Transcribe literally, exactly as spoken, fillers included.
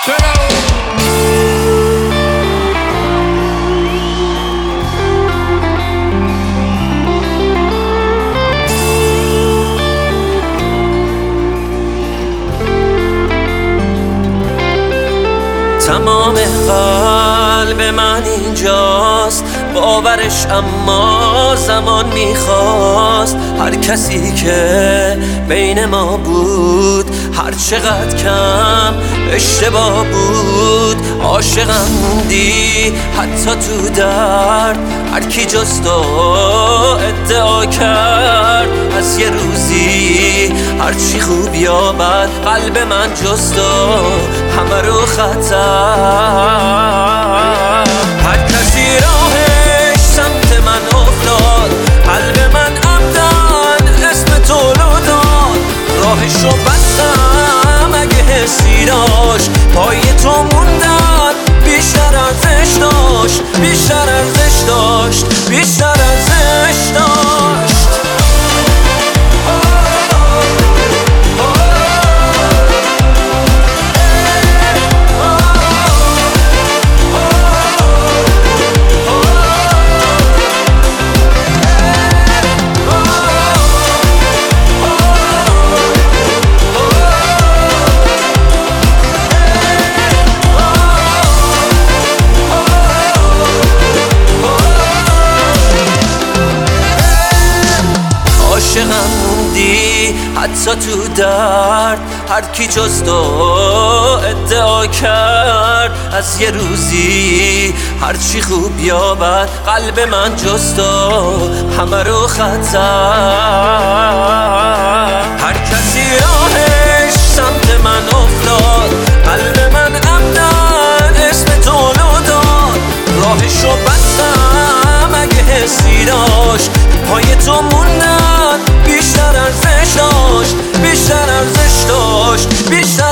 تمام قلب من اینجاست، باورش اما زمان میخواست. هر کسی که بین ما بود، هر چقدر کم اشتباه بود، عاشقم موندی حتی تو درد. هر کی جز تو ادعا کرد از یه روزی هرچی خوب یا بد، قلب من جز تو همه رو خطر. هر کسی راهش سمت من افتاد، قلب من عمدن اسم تو رو داد. راهشو بستم اگه حسی داشت، پای تو موندن بیشتر ارزش داشت، بیشتر ارزش داشت، بیشتر ارزش داشت. عاشقم موندی حتی تو درد. هر کی جز تو ادعا کرد از یه روزی هرچی خوب یا بد، قلب من جز تو همه رو خطر. هر کسی راهش سمت من افتاد، قلب من عمدن اسم تو رو داد. راهشو بستم اگه حسی داشت، پای تو موندن بیشتر ارزش داشت، بیشتر ارزش داشت، بیشتر